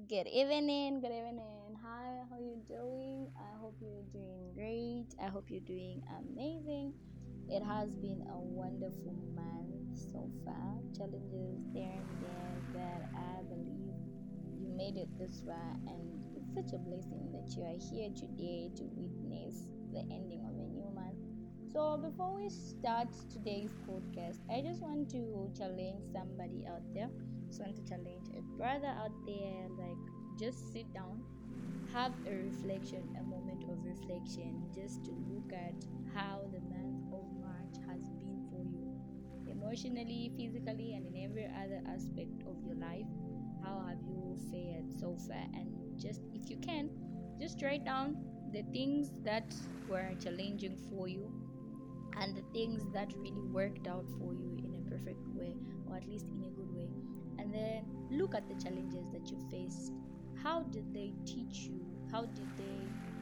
Good evening, good evening. Hi, how you doing? I hope you're doing great. I hope you're doing amazing. It has been a wonderful month so far. Challenges there and there, but I believe you made it this far, and it's such a blessing that you are here today to witness the ending of a new month. So, before we start today's podcast, I just want to challenge somebody out there. Just want to challenge a brother out there, like, just sit down, have a reflection, a moment of reflection, just to look at how the month of March has been for you, emotionally, physically, and in every other aspect of your life. How have you fared so far? And just, if you can, just write down the things that were challenging for you and the things that really worked out for you in a perfect way, or at least in a good way. And then look at the challenges that you faced. How did they teach you? How did they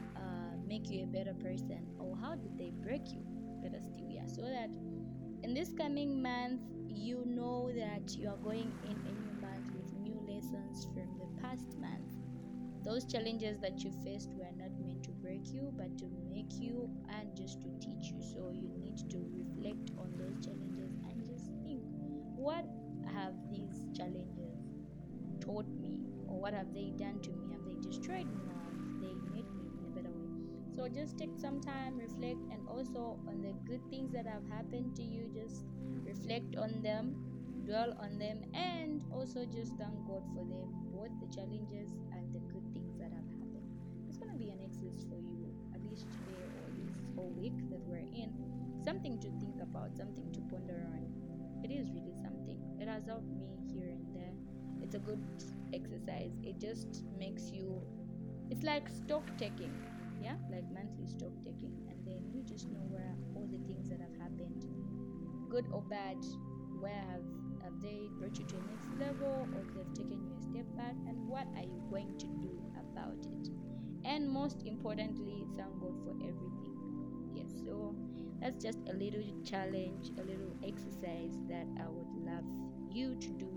make you a better person? Or how did they break you? Better still, yeah. So that in this coming month, you know that you are going in a new month with new lessons from the past month. Those challenges that you faced were not meant to break you, but to make you and just to teach you. So you need to reflect on those challenges and just think, what have these challenges taught me? Or what have they done to me? Have they destroyed me, or have they made me in a better way? So just take some time, reflect, and also on the good things that have happened to you, just reflect on them, dwell on them, and also just thank God for them, both the challenges and the good things that have happened. It's going to be an exercise for you, at least today or this whole week that we're in. Something to think about, something to ponder on. It is really something. It has helped me here and there. It's a good exercise. It just makes you, it's like stock taking, yeah, like monthly stock taking, and then you just know where all the things that have happened, good or bad, where have they brought you to a next level, or they've taken you a step back, and what are you going to do about it? And most importantly, thank God for everything. Yes, so that's just a little challenge, a little exercise that I would love you to do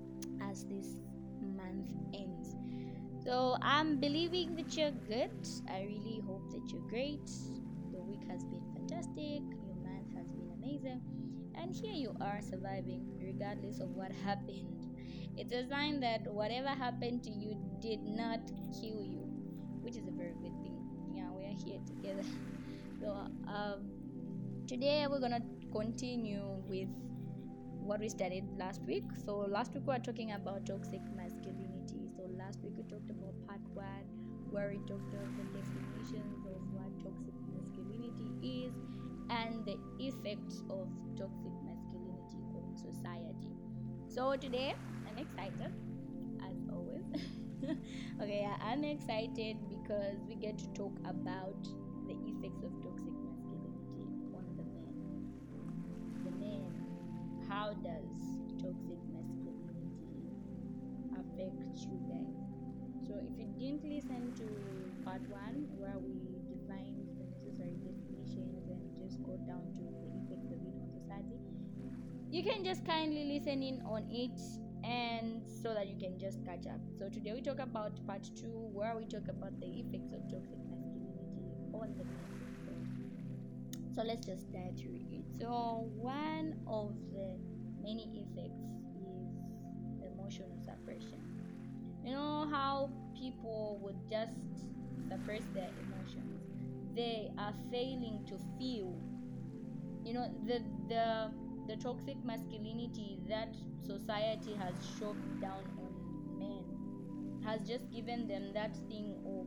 as this month ends. So I'm believing that you're good. I really hope that you're great. Your week has been fantastic. Your month has been amazing. And here you are surviving regardless of what happened. It's a sign that whatever happened to you did not kill you, which is a very good thing. Yeah, we are here together. So today we're gonna continue with what we studied last week. So last week we were talking about toxic masculinity. So last week we talked about part one, where we talked of the definitions of what toxic masculinity is and the effects of toxic masculinity on society. So today I'm excited, as always. Okay, yeah, I'm excited because we get to talk about the effects of toxic masculinity on the men. The men, how does toxic masculinity affect you guys? So if you didn't listen to part one, where we defined the necessary definitions and just go down to the effects of it on society, you can just kindly listen in on it, and so that you can just catch up. So today we talk about part two, where we talk about the effects of toxic masculinity on the men. So let's just dive through it. So one of the many effects is emotional suppression. You know how people would just suppress their emotions. They are failing to feel. You know, the toxic masculinity that society has shoved down on men has just given them that thing of,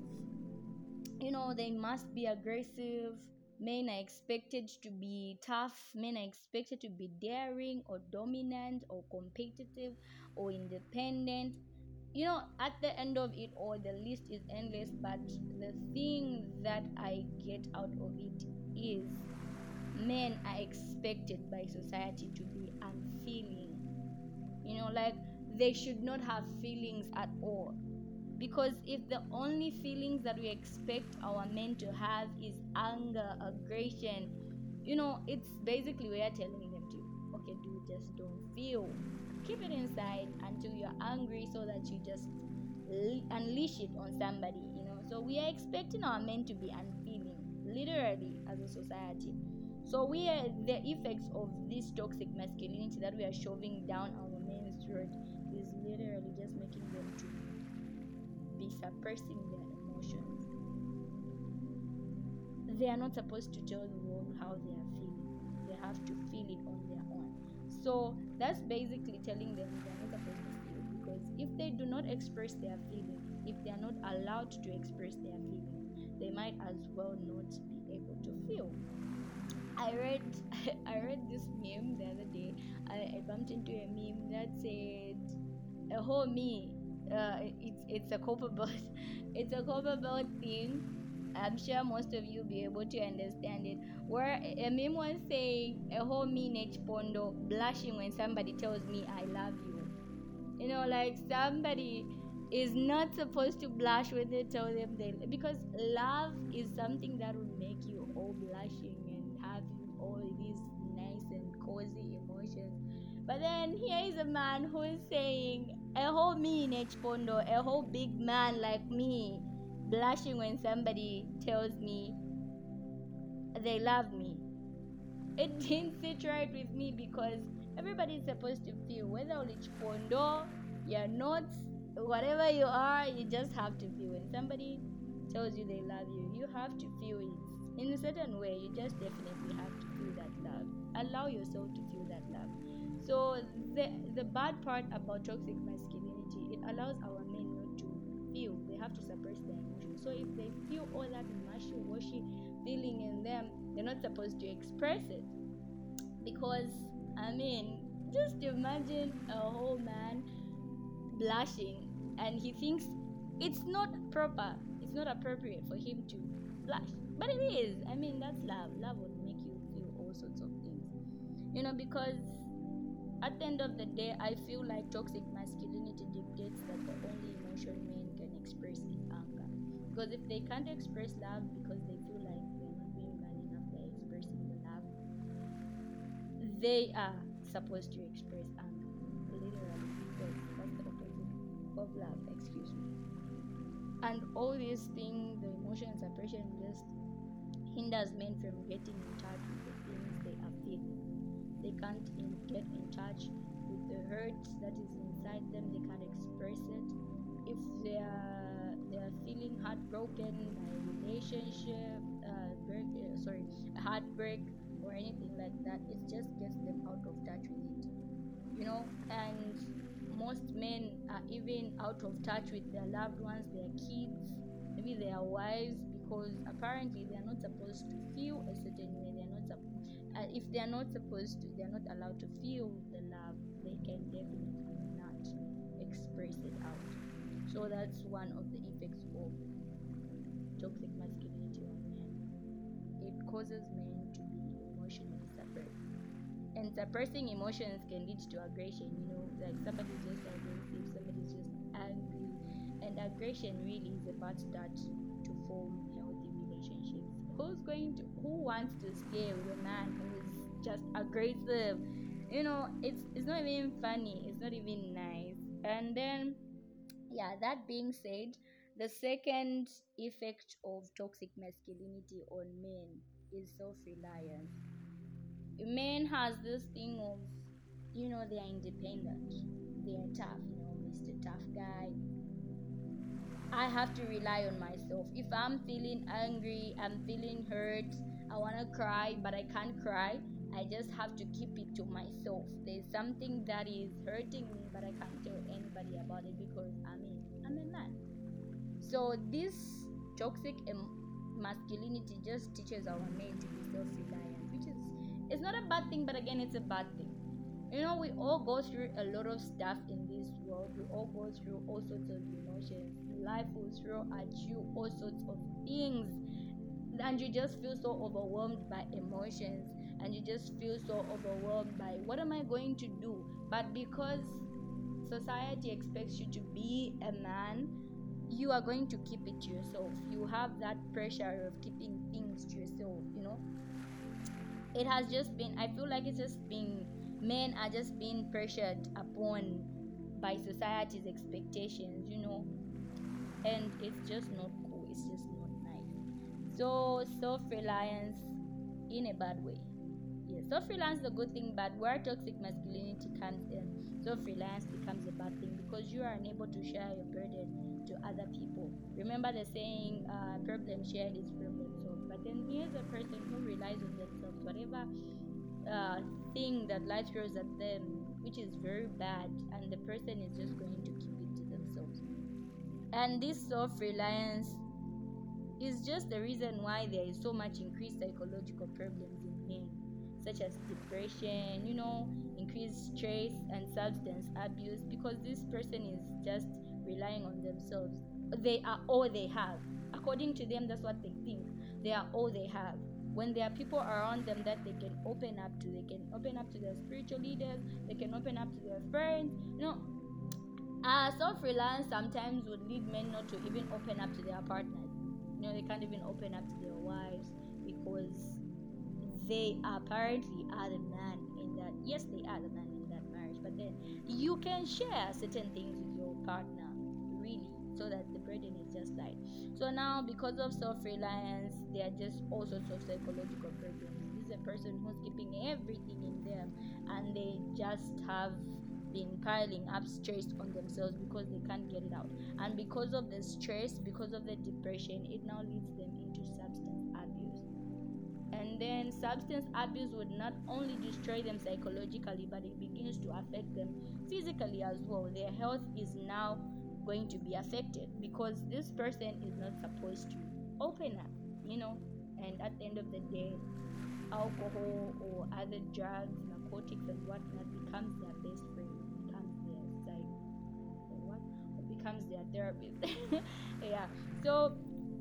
they must be aggressive. Men are expected to be tough. Men are expected to be daring or dominant or competitive or independent. At the end of it all, the list is endless. But the thing that I get out of it is men are expected by society to be unfeeling. Like, they should not have feelings at all, because if the only feelings that we expect our men to have is anger, aggression, it's basically we are telling them to, okay, dude, just don't feel. Keep it inside until you're angry, so that you just unleash it on somebody, so we are expecting our men to be unfeeling, literally, as a society. So we are the effects of this toxic masculinity that we are shoving down our men's throat is literally just making them to be suppressing their emotions. They are not supposed to tell the world how they are feeling. They have to feel it on their own. So that's basically telling them they're not supposed to feel, because if they do not express their feelings, if they are not allowed to express their feelings, they might as well not be able to feel. I read I read this meme the other day. I bumped into a meme that said, "A whole me." It's a culpable it's a culpable thing. I'm sure most of you be able to understand it. Where a meme was saying, "A whole me Nech Pondo blushing when somebody tells me I love you." Like somebody is not supposed to blush when they tell them because love is something that will make you all blushing and having all these nice and cozy emotions. But then here is a man who is saying, "A whole me in Pondo, a whole big man like me, blushing when somebody tells me they love me." It didn't sit right with me, because everybody is supposed to feel, whether it's Pondo, you're not, whatever you are, you just have to feel. When somebody tells you they love you, you have to feel it in a certain way. You just definitely have to feel that love. Allow yourself to feel that love. So the bad part about toxic masculinity, it allows our men not to feel. They have to suppress their emotions. So if they feel all that mushy-washy feeling in them, they're not supposed to express it. Because just imagine a whole man blushing, and he thinks it's not proper, it's not appropriate for him to blush, but it is. That's love. Love will make you feel all sorts of things, because at the end of the day, I feel like toxic masculinity dictates that the only emotion men can express is anger. Because if they can't express love because they feel like they're not being man enough, they're expressing the love, they are supposed to express anger, literally, because that's the opposite of love, excuse me. And all these things, the emotion suppression, just hinders men from getting in touch with the things they are feeling. They can't get in touch with the hurt that is inside them. They can't express it. If they are feeling heartbroken by a relationship, heartbreak or anything like that, it just gets them out of touch with it. And most men are even out of touch with their loved ones, their kids, maybe their wives, because apparently they are not supposed to feel a certain way. If they are not supposed to, they are not allowed to feel the love. They can definitely not express it out. So that's one of the effects of toxic masculinity on men. It causes men to be emotionally suppressed, and suppressing emotions can lead to aggression. Like somebody's just aggressive, somebody's just angry, and aggression really is a bad start to form healthy relationships. Who wants to stay with a man who's just aggressive? It's not even funny, it's not even nice. And then, that being said, the second effect of toxic masculinity on men is self-reliance. Men has this thing of, they are independent, they are tough, Mr. Tough Guy. I have to rely on myself. If I'm feeling angry, I'm feeling hurt, I want to cry, but I can't cry, I just have to keep it to myself. There's something that is hurting me, but I can't tell anybody about it because I'm a man. So this toxic masculinity just teaches our men to be self-reliant, which is, it's not a bad thing, but again, it's a bad thing. We all go through a lot of stuff in this world. We all go through all sorts of emotions. Life will throw at you all sorts of things, and you just feel so overwhelmed by emotions, and you just feel so overwhelmed by, what am I going to do? But because society expects you to be a man, you are going to keep it to yourself. You have that pressure of keeping things to yourself. It has just been, I feel like it's just been, men are just being pressured upon by society's expectations. and it's just not cool, it's just not nice. So self-reliance in a bad way. Yes, self-reliance is a good thing, but where toxic masculinity comes in, self-reliance becomes a bad thing because you are unable to share your burden to other people. Remember the saying, problem shared is problem solved. But then here's a person who relies on themselves, whatever uh, thing that life throws at them, which is very bad, and the person is just going to keep it to themselves. And this self-reliance is just the reason why there is so much increased psychological problems in men, such as depression, increased stress and substance abuse, because this person is just relying on themselves. They are all they have. According to them, that's what they think. They are all they have. When there are people around them that they can open up to, they can open up to their spiritual leaders, they can open up to their friends. Self-reliance sometimes would lead men not to even open up to their partners. They can't even open up to their wives because they apparently are the man in that. Yes, they are the man in that marriage, but then you can share certain things with your partner, really, so that the burden is just light. So now, because of self-reliance, there are just all sorts of psychological problems. This is a person who's keeping everything in them, and they just have been piling up stress on themselves because they can't get it out. And because of the stress, because of the depression, it now leads them into substance abuse. And then substance abuse would not only destroy them psychologically, but it begins to affect them physically as well. Their health is now going to be affected because this person is not supposed to open up, and at the end of the day, alcohol or other drugs, narcotics and whatnot becomes their best friend, becomes their psych or what, or becomes their therapist. Yeah. So,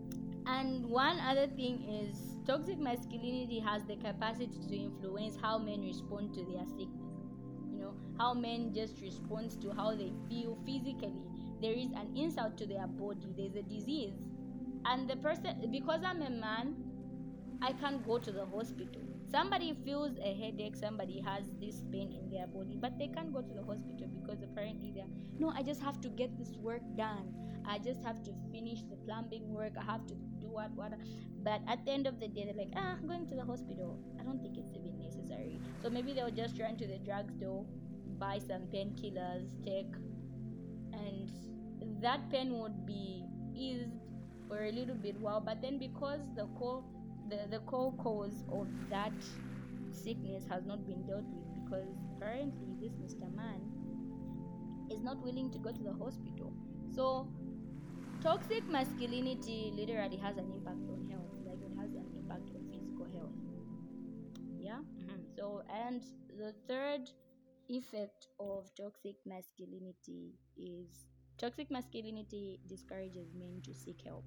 and one other thing is toxic masculinity has the capacity to influence how men respond to their sickness. How men just respond to how they feel physically. There is an insult to their body, there's a disease, and the person, because I'm a man, I can't go to the hospital. Somebody feels a headache, somebody has this pain in their body, but they can't go to the hospital because apparently they're, no, I just have to get this work done. I just have to finish the plumbing work. I have to do what. But at the end of the day, they're like, going to the hospital, I don't think it's even necessary. So maybe they'll just run to the drugstore, buy some painkillers, take, and that pain would be eased for a little bit while. But then because the core cause of that sickness has not been dealt with, because apparently this Mr. Man is not willing to go to the hospital. So toxic masculinity literally has an impact on health, like it has an impact on physical health. Yeah. So, and the third effect of toxic masculinity is toxic masculinity discourages men to seek help.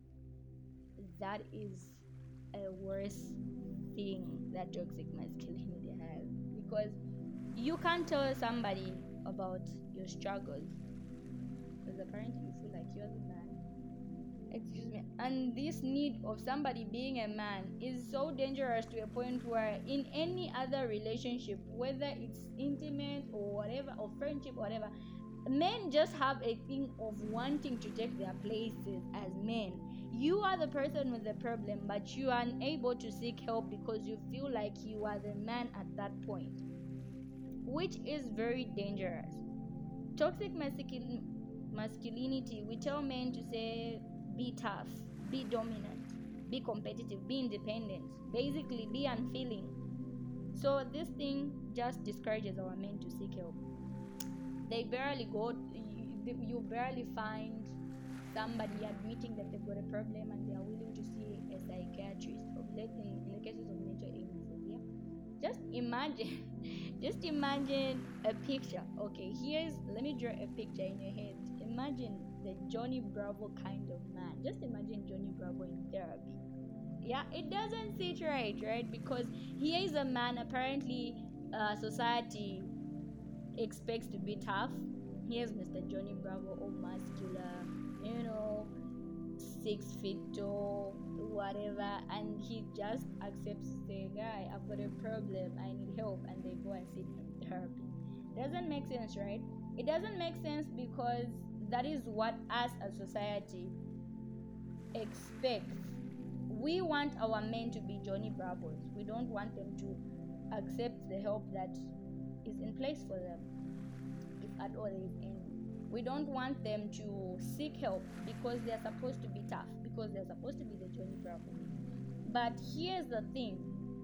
That is a worse thing that toxic masculinity has, because you can't tell somebody about your struggles because apparently you feel like you're the man. Excuse me. And this need of somebody being a man is so dangerous to a point where in any other relationship, whether it's intimate or whatever, or friendship or whatever, men just have a thing of wanting to take their places as men. You are the person with the problem, but you are unable to seek help because you feel like you are the man at that point, which is very dangerous. Toxic masculinity, we tell men to say, be tough, be dominant, be competitive, be independent, basically be unfeeling. So this thing just discourages our men to seek help. They barely go, you barely find somebody admitting that they've got a problem and they are willing to see a psychiatrist, in the cases of mental illnesses. Yeah, just imagine just imagine a picture. Okay, let me draw a picture in your head. Imagine the Johnny Bravo kind of man. Just imagine Johnny Bravo in therapy. Yeah, it doesn't sit right, because he is a man. Apparently society expects to be tough. Here's Mr. Johnny Bravo, all muscular, 6 feet tall, whatever, and he just accepts to say, guy, I've got a problem, I need help, and they go and seek therapy. Doesn't make sense, right? It doesn't make sense because that is what us as society expects. We want our men to be Johnny Bravos. We don't want them to accept the help that is in place for them, if at all there is any. We don't want them to seek help because they're supposed to be tough, because they're supposed to be the Johnny Bravo. But here's the thing,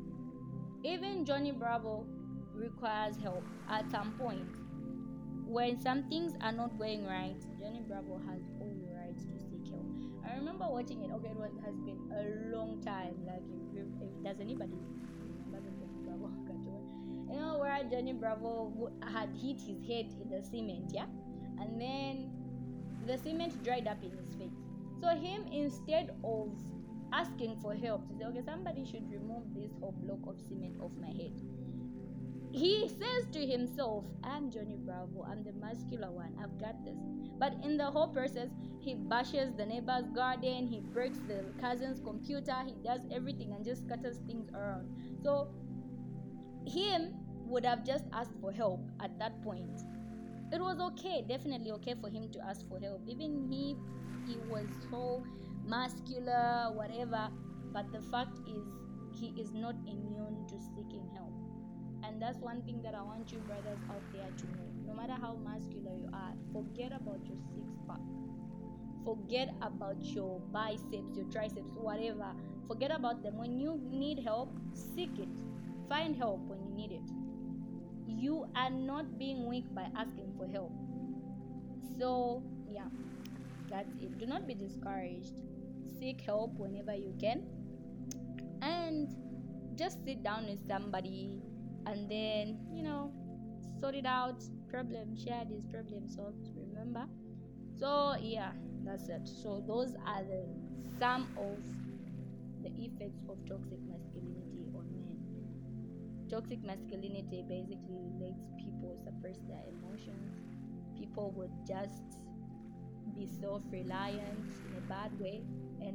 even Johnny Bravo requires help at some point. When some things are not going right, Johnny Bravo has all the right to seek help. I remember watching it. Okay, it has been a long time. Like, if does anybody remember the Johnny Bravo cartoon? You know where Johnny Bravo had hit his head in the cement, yeah, and then the cement dried up in his face. So him, instead of asking for help to say, okay, somebody should remove this whole block of cement off my head, he says to himself, I'm Johnny Bravo, I'm the muscular one, I've got this. But in the whole process, he bashes the neighbor's garden, he breaks the cousin's computer, he does everything and just scatters things around. So him would have just asked for help at that point. It was okay, definitely okay for him to ask for help, even if he was so muscular, whatever. But the fact is, he is not immune to seeking help. And that's one thing that I want you brothers out there to know. No matter how muscular you are, forget about your six-pack. Forget about your biceps, your triceps, whatever. Forget about them. When you need help, seek it. Find help when you need it. You are not being weak by asking for help. So, yeah, that's it. Do not be discouraged. Seek help whenever you can. And just sit down with somebody and then, sort it out. Problem shared is problem solved, remember? So yeah, that's it. So those are some of the effects of toxic masculinity on men. Toxic masculinity basically lets people suppress their emotions. People would just be self-reliant in a bad way, and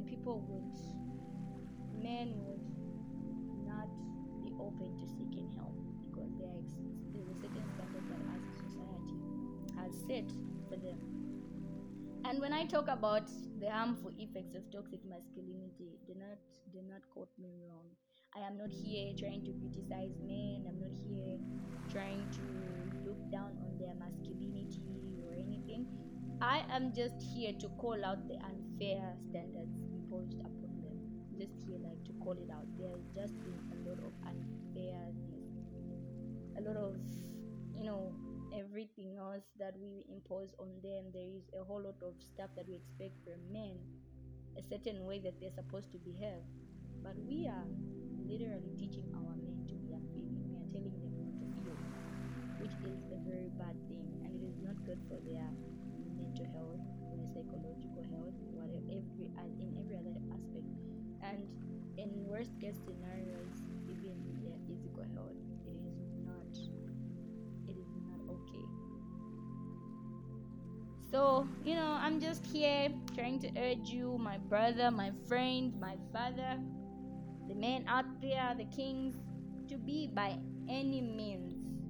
men would not be open to seeking help because there's a certain standard that us as society has set for them. And when I talk about the harmful effects of toxic masculinity, do not quote me wrong. I am not here trying to criticize men. I'm not here trying to look down on their masculinity or anything. I am just here to call out the unfair standards imposed upon them. Just here like to call it out. There's just been a lot of unfairness, a lot of everything else that we impose on them. There is a whole lot of stuff that we expect from men, a certain way that they're supposed to behave, but we are literally teaching our men to be unfeeling. We are telling them not to feel, which is a very bad thing, and it is not good for their mental health, their psychological health, whatever, in every other aspect, and in worst case scenarios, even their physical health. It is not okay. So, I'm just here trying to urge you, my brother, my friend, my father, the men out there, the kings, to be by any means,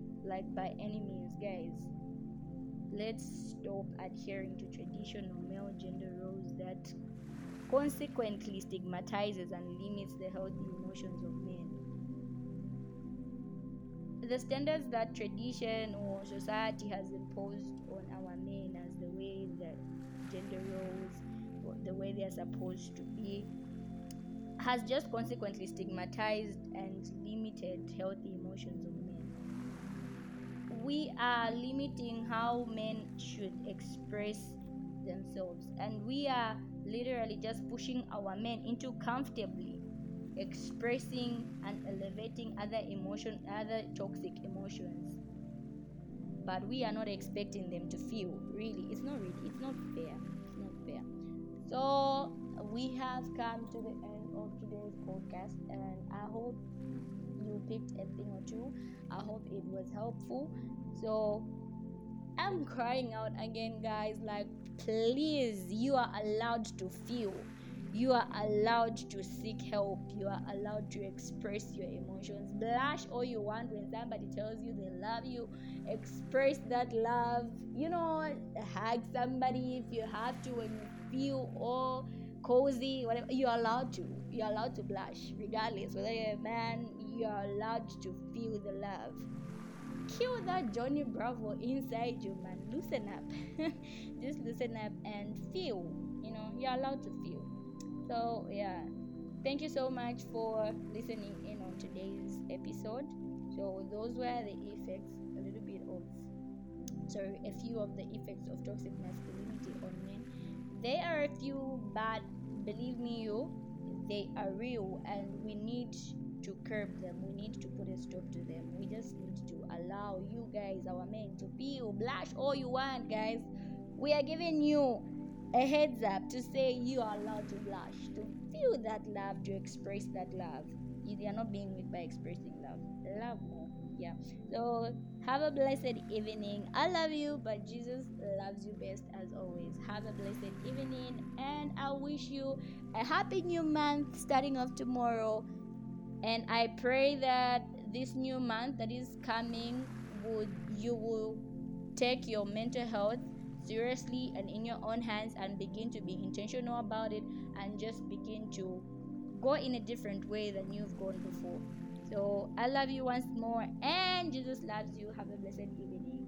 guys. Let's stop adhering to traditional male gender roles that consequently stigmatizes and limits the healthy emotions of men. The standards that tradition or society has imposed on our men as the way that gender roles, or the way they are supposed to be, has just consequently stigmatized and limited healthy emotions of men. We are limiting how men should express themselves, and we are literally just pushing our men into comfortably expressing and elevating other toxic emotions, but we are not expecting them to feel. It's not fair. So we have come to the end of today's podcast, and I hope you picked a thing or two. I hope it was helpful. So I'm crying out again, guys, like, please, you are allowed to feel. You are allowed to seek help. You are allowed to express your emotions. Blush all you want when somebody tells you they love you. Express that love. Hug somebody if you have to, when you feel all cozy, whatever. You're allowed to. You're allowed to blush, regardless whether you're a man. You're allowed to feel the love. Kill that Johnny Bravo inside you, man. Loosen up. Just loosen up and feel. You're allowed to feel. So, yeah. Thank you so much for listening in on today's episode. So, those were the effects, a little bit of, sorry, a few of the effects of toxic masculinity on men. They are a few, but believe me, they are real, and we need to curb them. We need to put a stop to them. We just need to allow you guys, our men, to feel. Blush all you want, guys. We are giving you a heads up to say you are allowed to blush, to feel that love, to express that love. You are not being weak by expressing love. Love more. Yeah. So have a blessed evening. I love you, but Jesus loves you best as always. Have a blessed evening, and I wish you a happy new month starting off tomorrow. And I pray that this new month that is coming, you will take your mental health seriously and in your own hands, and begin to be intentional about it, and just begin to go in a different way than you've gone before. So I love you once more, and Jesus loves you. Have a blessed evening.